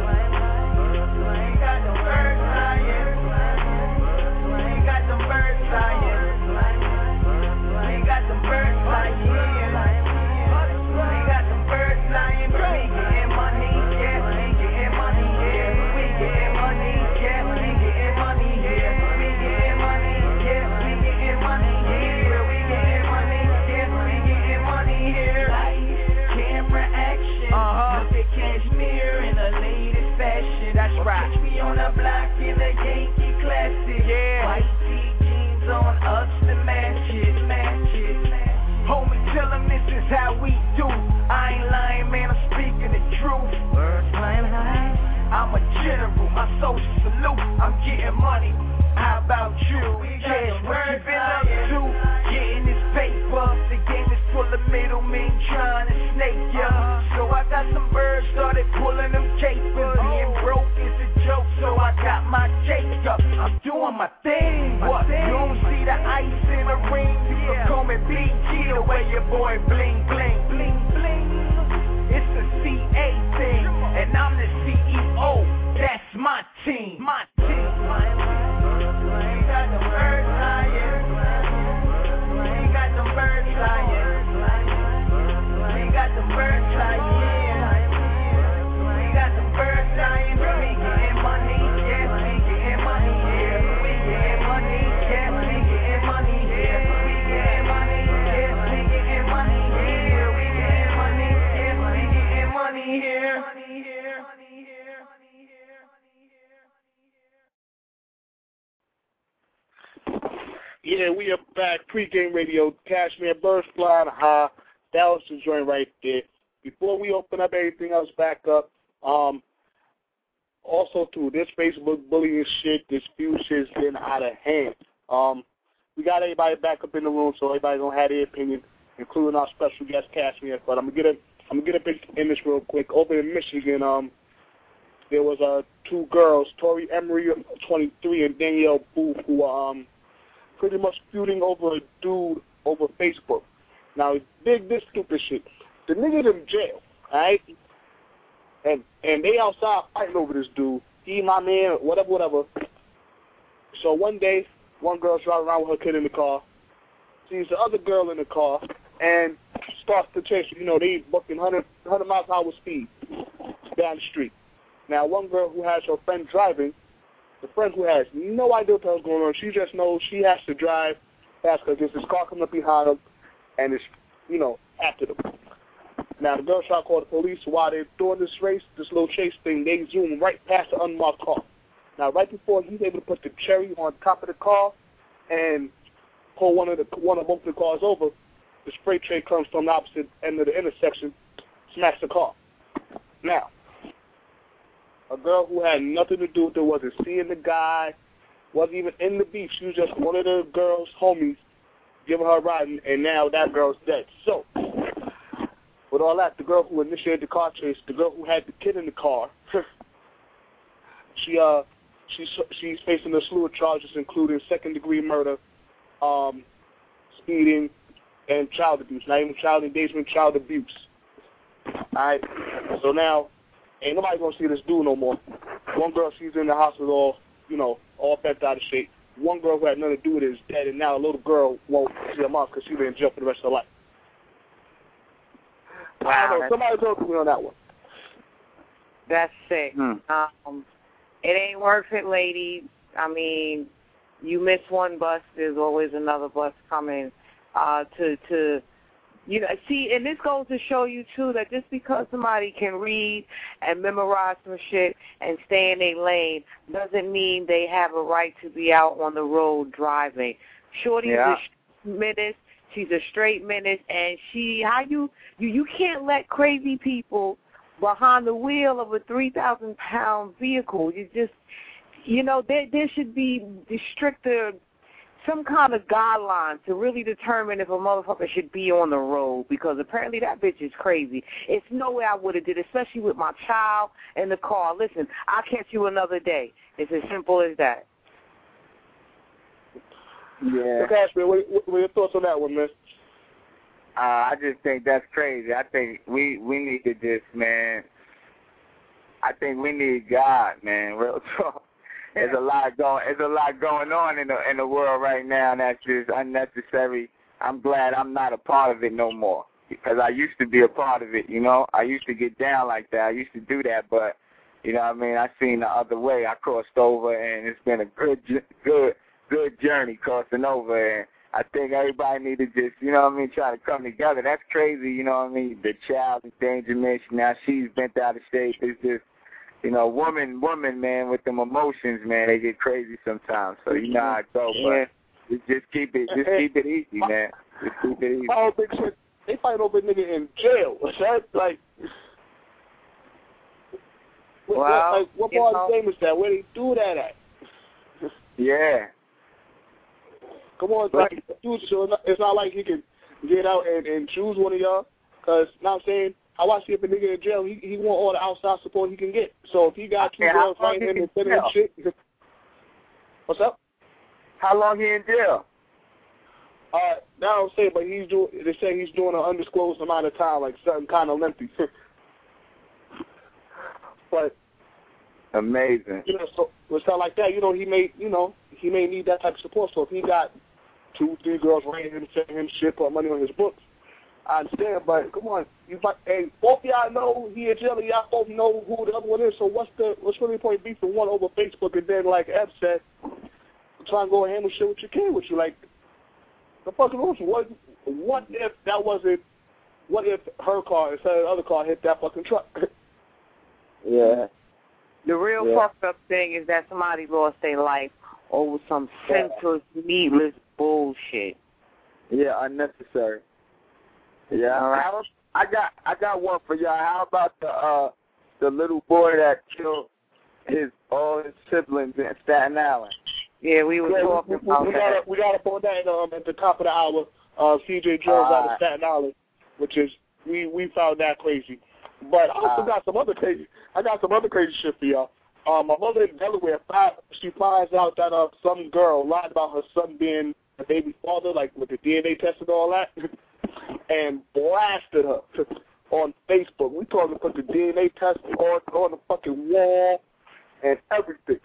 got them birds flying. Ain't got them birds flying. Ain't got them birds flying. Ain't got them birds flying. We getting money, yeah. We getting money, yeah. We getting money, yeah. We getting money, yeah. We getting money, yeah. We getting money, yeah. We getting money, yeah. We getting money, yeah. Camera action. Look at Cashmere in the latest fashion. That's right. Catch me on the block in a Yankee classic. Yeah. White tee jeans on ups to matches. Homie, tell them this is how we do. I ain't lying, man, I'm speaking the truth. Birds flying high. I'm a general, my social salute. I'm getting money. How about you? Cash, what you been up to? Getting this paper. The game is full of middlemen trying to snake ya. So I got some birds, started pulling them capers. Being broke is a joke, so I got my cake up. I'm doing my thing. What? You don't see the ice in the ring? You call me BG the way your boy bling bling bling bling. It's a CA thing, and I'm the CEO. That's my team. My team. Ain't got them birds flying. Ain't got them birds flying. Ain't got them birds flying. Ain't got them birds flying. We getting money, yeah. We getting money, yeah. We getting money, yeah. We getting money, yeah. We getting money, yeah. We getting money, yeah. We getting money, yeah. We getting money, yeah. Yeah, we are back. Pre-game radio, Cashmere, Birds Flying High. That was the joint right there. Before we open up everything else back up, also too, this Facebook bullying shit, this few shit's getting out of hand. We got everybody back up in the room, so everybody's gonna have their opinion, including our special guest Cashmere. But I'm gonna get a bit in this real quick. Over in Michigan, there was two girls, Tori Emery, 23, and Danielle Booth, who were pretty much feuding over a dude over Facebook. Now, dig this stupid shit. The nigga's in jail, alright? And they outside fighting over this dude. He, my man, whatever. So one day, one girl's driving around with her kid in the car, sees the other girl in the car, and starts to chase her. You know, they booking 100 miles an hour speed down the street. Now, one girl who has her friend driving, the friend who has no idea what the hell's going on, she just knows she has to drive fast because there's this car coming up behind them, and it's, you know, after them. Now, the girl tried to call the police. While they're doing this race, this little chase thing, they zoom right past the unmarked car. Now, right before he's able to put the cherry on top of the car and pull one of both the cars over, the spray train comes from the opposite end of the intersection, smacks the car. Now, a girl who had nothing to do with it, wasn't seeing the guy, wasn't even in the beef. She was just one of the girl's homies giving her a ride, and now that girl's dead. So, with all that, the girl who initiated the car chase, the girl who had the kid in the car, she's facing a slew of charges, including second-degree murder, speeding, and child abuse. Not even child engagement, child abuse. Alright? So now, ain't nobody gonna see this dude no more. One girl, she's in the hospital, all bent out of shape. One girl who had nothing to do with it is dead, and now a little girl won't see her mom because she's been in jail for the rest of her life. Wow, I don't know. Somebody talk to me on that one. That's sick. It ain't worth it, ladies. I mean, you miss one bus, there's always another bus coming. See, and this goes to show you, too, that just because somebody can read and memorize some shit and stay in their lane doesn't mean they have a right to be out on the road driving. Shorty's a menace. She's a straight menace, and you can't let crazy people behind the wheel of a 3,000-pound vehicle. You just, there should be stricter, some kind of guidelines to really determine if a motherfucker should be on the road, because apparently that bitch is crazy. It's no way I would have did, especially with my child in the car. Listen, I'll catch you another day. It's as simple as that. Yeah. So, Cashmere, what are your thoughts on that one, miss? I just think that's crazy. I think we need to just, man, I think we need God, man, real talk. There's a lot going on in the world right now that's just unnecessary. I'm glad I'm not a part of it no more, because I used to be a part of it, I used to get down like that. I used to do that, but, I seen the other way. I crossed over, and it's been a good journey crossing over, and I think everybody need to just, try to come together. That's crazy, the child endangerment, now she's bent out of shape. It's just, woman, man, with them emotions, man, they get crazy sometimes. So you know how it goes, but just keep it easy, man. Just keep it easy. Oh, big shit. They fight over a nigga in jail. Like, what part of the game is that? Where they do that at? Yeah. Come on, dude. So it's not like he can get out and choose one of y'all. Because, now I'm saying, how I see if a nigga in jail, he want all the outside support he can get. So if he got two girls fighting him and sending him shit, what's up? How long he in jail? Now I'm saying, but they say he's doing an undisclosed amount of time, like something kind of lengthy. But amazing. So it's not like that. He may need that type of support. So if he got 2-3 girls writing him, sending him shit, put money on his books, I understand. But come on, both y'all know he in jail, and y'all both know who the other one is. So what's really the point of beefing one over Facebook, and then, like Eb said, try and go and handle shit with your kid with you? Like, the fucking rules. What if that wasn't? What if her car instead of the other car hit that fucking truck? Yeah. The real fucked up thing is that somebody lost their life over some senseless, needless bullshit. Yeah, unnecessary. Yeah. Right. I got one for y'all. How about the little boy that killed all his siblings in Staten Island? Yeah, we were talking about that. We got up on that at the top of the hour. C.J. Jones out of Staten Island, which is we found that crazy. But I also got some other crazy. I got some other crazy shit for y'all. My mother in Delaware, she finds out that some girl lied about her son being a baby father, like with the DNA test and all that, and blasted her on Facebook. We talking put the DNA test on the fucking wall and everything.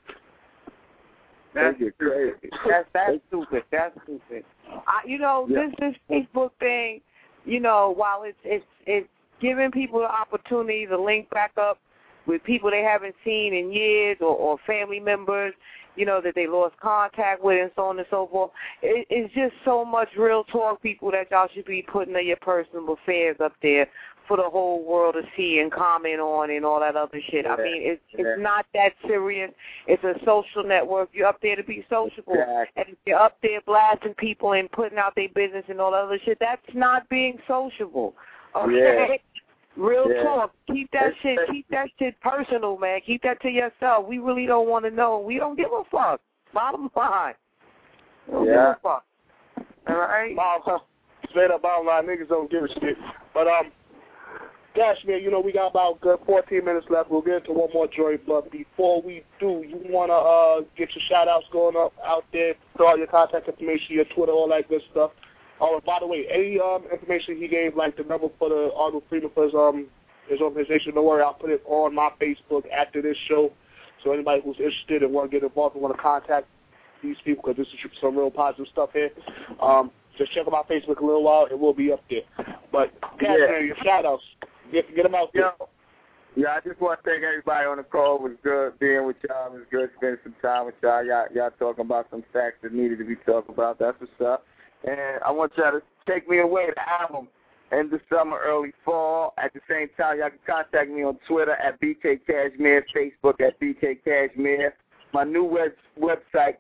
That's crazy. That's stupid. That's stupid. This Facebook thing, while it's giving people the opportunity to link back up with people they haven't seen in years or family members, that they lost contact with and so on and so forth. It's just so much real talk, people, that y'all should be putting your personal affairs up there for the whole world to see and comment on and all that other shit. I mean, it's not that serious. It's a social network. You're up there to be sociable. And if you're up there blasting people and putting out their business and all that other shit, that's not being sociable. Okay? Yeah. Real talk. Keep that shit personal, man. Keep that to yourself. We really don't want to know. We don't give a fuck. Bottom line. We don't give a fuck. All right? Straight up bottom line, niggas don't give a shit. But, Cashmere, we got about good 14 minutes left. We'll get into one more joint, but before we do, you want to get your shout-outs going up out there, throw out your contact information, your Twitter, all that good stuff. Oh, by the way, any information he gave, like the number for the Arnold Freeman for his organization, don't worry, I'll put it on my Facebook after this show. So anybody who's interested and want to get involved and want to contact these people, because this is some real positive stuff here, just check out my Facebook a little while. It will be up there. But, Cashmere, your shout-outs. Get them out there. Yeah, I just want to thank everybody on the call. It was good being with y'all. It was good spending some time with y'all. Y'all talking about some facts that needed to be talked about. That's what's up. And I want y'all to take me away, the album, end of summer, early fall. At the same time, y'all can contact me on Twitter at BK Cashmere, Facebook at BK Cashmere. My new website,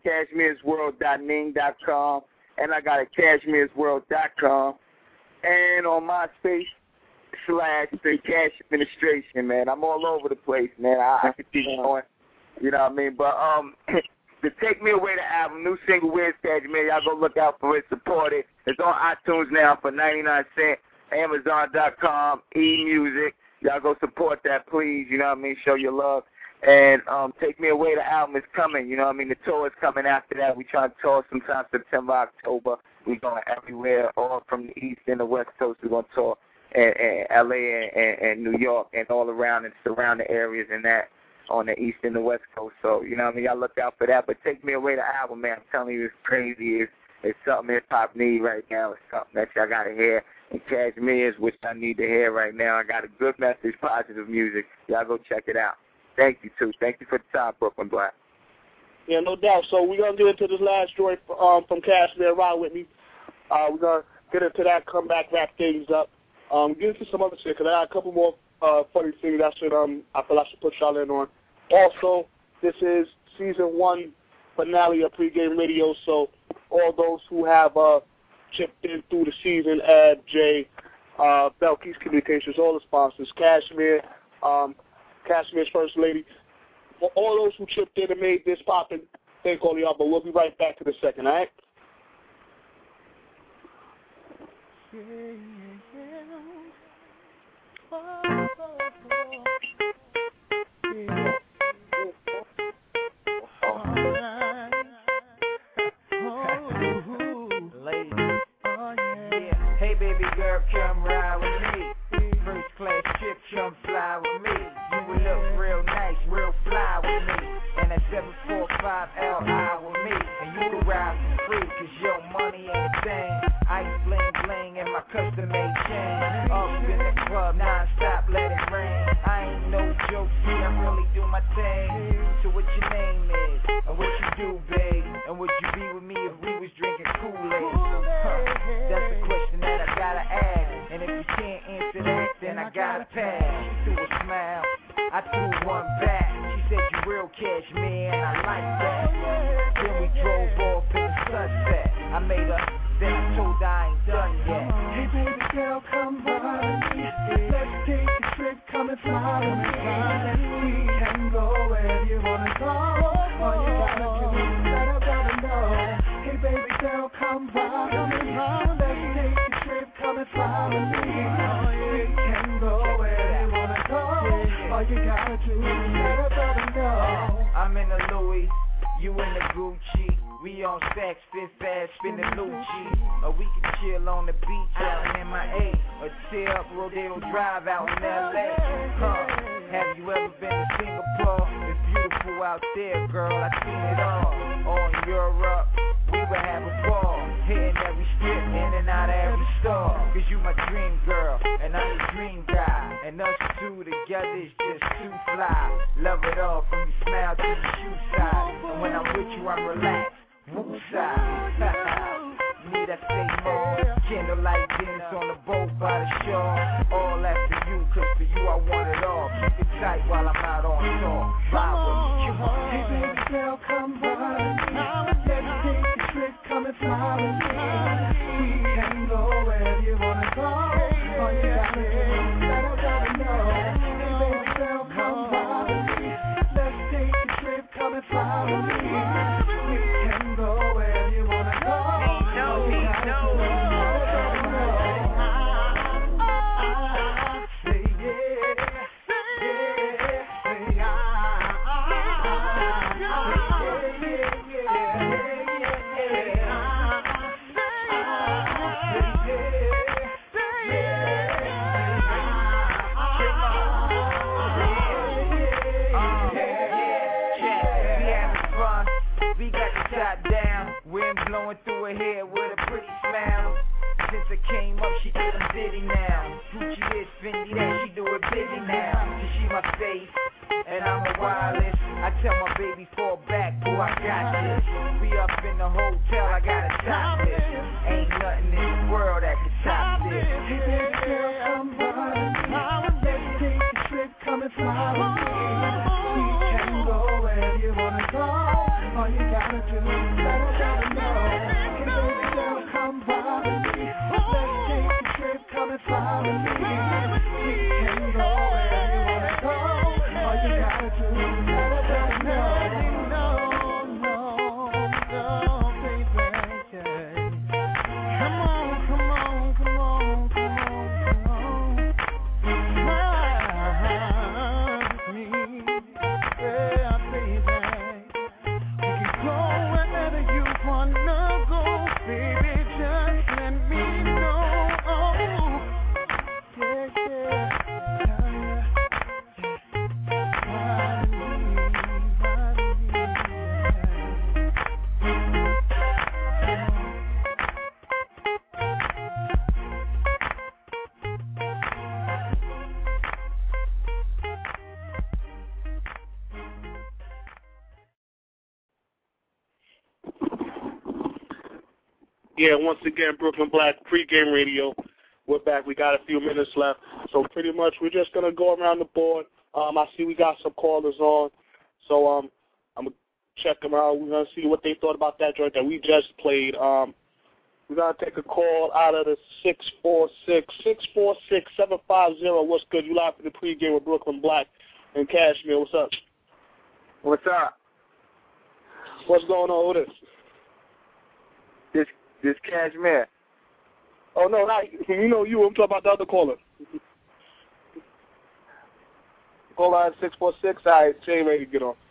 cashmeresworld.ning.com, and I got it cashmeresworld.com. And on MySpace, /the Cash Administration, man. I'm all over the place, man. I could keep going. You know what I mean? But the Take Me Away the album, new single, Where's Cashmere? Y'all go look out for it, support it. It's on iTunes now for 99 cents, Amazon.com, eMusic. Y'all go support that, please. You know what I mean? Show your love. And Take Me Away the album is coming. You know what I mean? The tour is coming after that. We try to tour sometime September, October. We going everywhere, all from the East and the West Coast. We're going to tour. And L.A. and New York and all around and surrounding areas and that on the East and the West Coast. So, you know what I mean? Y'all look out for that. But Take Me Away the album, man. I'm telling you, it's crazy. It's something hip-hop need right now. It's something that y'all got to hear. And Cashmere is what I need to hear right now. I got a good message, positive music. Y'all go check it out. Thank you, too. Thank you for the time, Brooklyn Black. Yeah, no doubt. So we're going to get into this last story from Cashmere. Ride with me. We're going to get into that, come back, wrap things up. Get into some other shit, because I got a couple more funny things I feel I should put y'all in on. Also, this is season 1 finale of Pregame Radio, so all those who have chipped in through the season, Ad, Jay, Belkis Communications, all the sponsors, Cashmere, Cashmere's First Lady, all those who chipped in and made this poppin', thank all y'all, but we'll be right back in a second, all right? Hey baby girl, come ride with me. First class trip, come fly with me. You will look real nice, real fly with me. And that 745 Li with me. And you can ride for free, cause your money ain't a thing. Ice bling bling and my custom made chain. Up in the club, non-stop, let it rain. I ain't no joke, see I really do my thing. So what your name is, and what you do, babe. And would you be with me if we was drinking Kool-Aid? That's the question that I gotta ask. And if you can't answer that, then I gotta pass. She threw a smile, I threw one back. She said you real Cashmere, and I like that. Then we drove off in the sunset. I made her, then I told her I ain't done yet. Hey baby girl, come ride with me. Let's take a trip, come and fly with me. We can go wherever you wanna go. All you gotta do is let a brother know. Hey baby girl, come ride with me. Let's take a trip, come and fly with me. We can go wherever you wanna go. All you gotta do is let a brother know. I'm in the Louis, you in the Gucci. We on Saks Fifth Ave, spinning Lucci. Or we can chill on the beach out in MIA. Or tear up Rodeo Drive out in LA. Have you ever been to Singapore? It's beautiful out there, girl, I seen it all. Or in Europe, we would have a ball. Hitting every strip, in and out of every store. Cause you my dream girl, and I'm the dream guy. And us two together is just too fly. Love it all, from your smile to your shoe size. And when I'm with you, I'm relaxed. Wooside, need I say more? Candlelight dinners on the boat by the shore. All after you, cause for you I want it all. Keep it tight while I'm out on tour. Ride with me, come on. Hey baby girl, come ride with me. Let's take a trip, come and fly with me. We can go wherever you wanna go. All you gotta do is let a brother know. Hey baby girl, come ride with me. Let's take a trip, come and fly with me. We can go wherever you wanna go. All you gotta do is let a brother know. Say yeah, yeah. Blowing through her hair with a pretty smile. Since I came up, she get them diddy now. Gucci this, Fendi that, she do it busy now. Cause she my safe, and I'm a wireless. I tell my baby, fall back, boy, I got this. We up in the hotel, I gotta top this. Ain't nothing in the world that can top this. Hey, baby girl, come by. Let's take a trip, come and fly with me. We can go wherever you wanna go. All you gotta do is let us know. Hey, baby girl, come by with me. Let's take a trip, come and fly with me. We can go wherever you wanna go. All you gotta do is let us know. No, baby, yeah. Come on, come on, come on, come on, come on. Ride with me, yeah, baby. We can go wherever you wanna go, baby. Just let me know. Yeah, yeah. Yeah, once again, Brooklyn Black pregame radio. We're back. We got a few minutes left. So pretty much we're just going to go around the board. I see we got some callers on. So I'm going to check them out. We're going to see what they thought about that joint that we just played. We're going to take a call out of the 646-750. What's good? You live for the pregame with Brooklyn Black and Cashmere. What's up? What's up? What's going on with this? This Cashmere. Oh, no, not you. Know you. I'm talking about the other caller. Call line 646. All right, Jay ready to get on.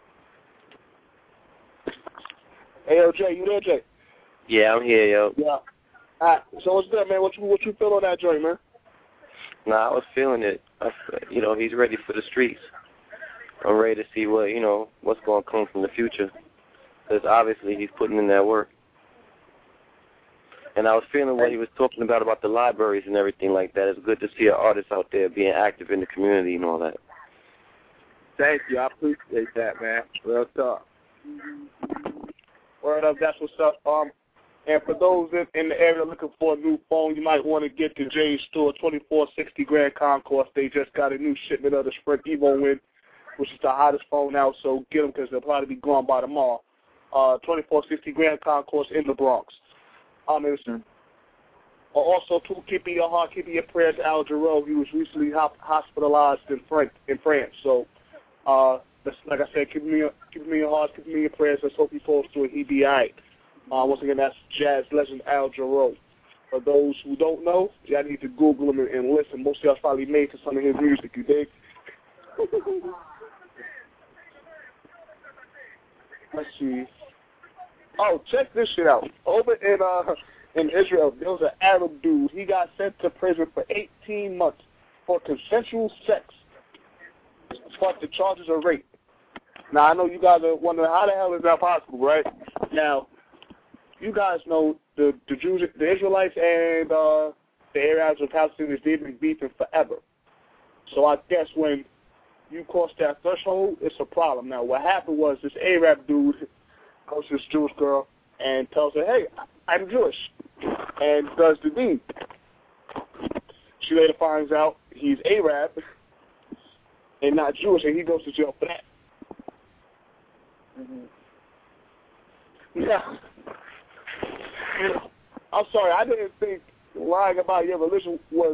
Hey, yo, Jay, you there, Jay? Yeah, I'm here, yo. Yeah. All right, so what's good, man? What you feel on that joint, man? Nah, I was feeling it. He's ready for the streets. I'm ready to see what's going to come from the future. Because obviously he's putting in that work. And I was feeling what he was talking about the libraries and everything like that. It's good to see an artist out there being active in the community and all that. Thank you. I appreciate that, man. Real talk. Word up, that's what's up. And for those in the area looking for a new phone, you might want to get to Jay's store, 2460 Grand Concourse. They just got a new shipment of the Sprint Evo Win, which is the hottest phone out, so get them because they'll probably be gone by tomorrow. 2460 Grand Concourse in the Bronx. Also, too, keeping your heart, keeping your prayers to Al Jarreau. He was recently hospitalized in France. So, like I said, keep me in your heart, keep me in your prayers. Let's hope he pulls through it. He be all right. Once again, that's jazz legend Al Jarreau. For those who don't know, y'all need to Google him and listen. Most of y'all probably made to some of his music, you dig? Let's see. Oh, check this shit out. Over in Israel, there was an Arab dude. He got sent to prison for 18 months for consensual sex. But the charges are rape. Now, I know you guys are wondering, how the hell is that possible, right? Now, you guys know the Jews, the Israelites, and the Arabs and Palestinians, they've been beefing forever. So I guess when you cross that threshold, it's a problem. Now, what happened was this Arab dude goes to this Jewish girl and tells her, hey, I'm Jewish, and does the deed. She later finds out he's Arab and not Jewish, and he goes to jail for that. Now, I'm sorry, I didn't think lying about your religion was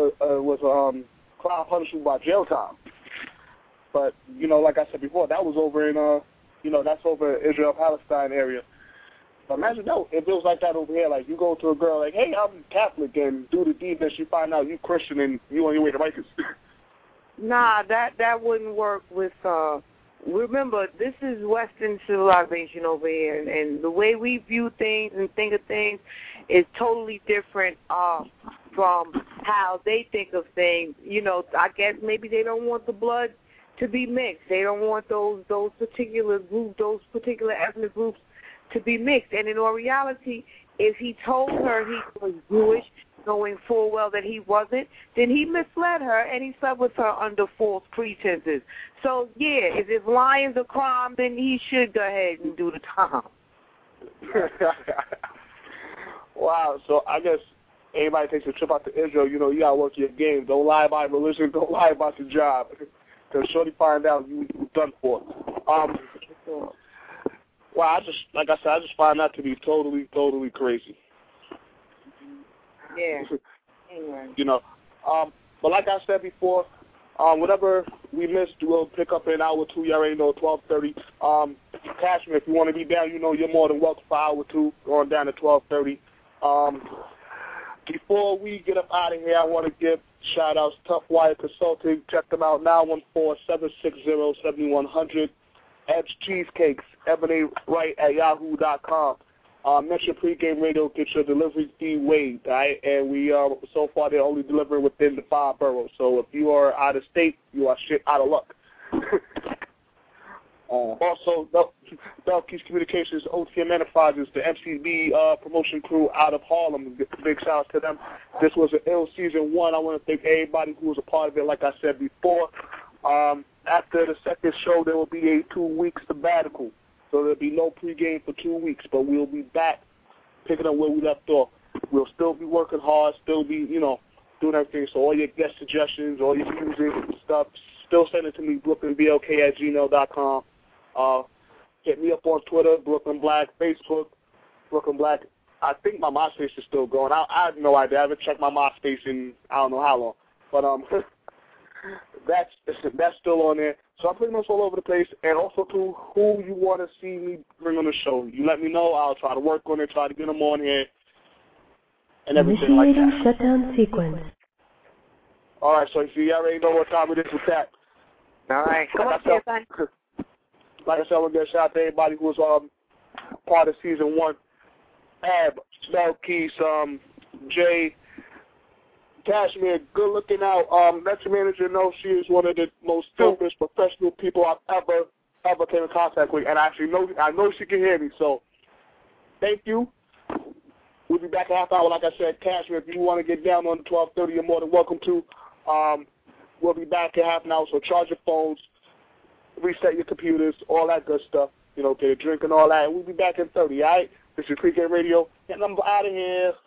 crime punishable by jail time. But, like I said before, that was over in, that's over Israel-Palestine area. But imagine if it was like that over here. Like, you go to a girl like, hey, I'm Catholic, and do the deed, and she find out you Christian and you on your way to Rikers. Nah, that wouldn't work with, remember, this is Western civilization over here, and the way we view things and think of things is totally different from how they think of things. I guess maybe they don't want the blood to be mixed. They don't want those particular groups, those particular ethnic groups to be mixed. And in all reality, if he told her he was Jewish, knowing full well that he wasn't, then he misled her and he slept with her under false pretenses. So, yeah, if lying's a crime, then he should go ahead and do the time. Wow, so I guess anybody takes a trip out to Israel, you know, you got to work your game. Don't lie about religion. Don't lie about your job. Because shorty find out you done for. Wow, like I said, I just find that to be totally, totally crazy. Yeah. Anyway. You know, but like I said before, whatever we missed, we'll pick up in hour 2. You already know, 12:30. Cashmere, if you want to be down, you know you're more than welcome for hour 2, going down to 12:30. Before we get up out of here, I want to give shout-outs to Tough Wire Consulting. Check them out, 914-760-7100. Edge Cheesecakes, ebonywright@yahoo.com. Mention Pregame Radio, get your delivery fee waived, all right? And we so far they're only delivering within the 5 boroughs. So if you are out of state, you are shit out of luck. Also, Belkey's Communications, OTM Enterprises, the MCB promotion crew out of Harlem. Big shout out to them. This was an ill season 1. I want to thank everybody who was a part of it. Like I said before, after the second show, there will be a 2-week sabbatical. So there'll be no pregame for 2 weeks, but we'll be back picking up where we left off. We'll still be working hard, still be, you know, doing everything. So all your guest suggestions, all your music stuff, still send it to me, brooklynblk@gmail.com. Hit me up on Twitter, Brooklyn Black, Facebook, Brooklyn Black. I think my MySpace is still going. I have no idea. I haven't checked my MySpace in I don't know how long. But that's still on there. So I'm pretty much all over the place. And also, to who you want to see me bring on the show. You let me know. I'll try to work on it, try to get them on here, and everything like that. Shutdown sequence. All right, so you already know what time it is with that. All right. Come on, like I said, I want to get a shout out to everybody who was part of season 1. Ab, Belkey, Jay, Cashmere, good looking out. Let your manager know she is one of the most focused professional people I've ever came in contact with, and I know she can hear me. So, thank you. We'll be back in a half hour. Like I said, Cashmere, if you want to get down on the 12:30, you're more than welcome to. We'll be back in half an hour. So charge your phones, reset your computers, all that good stuff. You know, get a drink and all that. And we'll be back in 30. All right. This is Pregame Radio, and I'm out of here.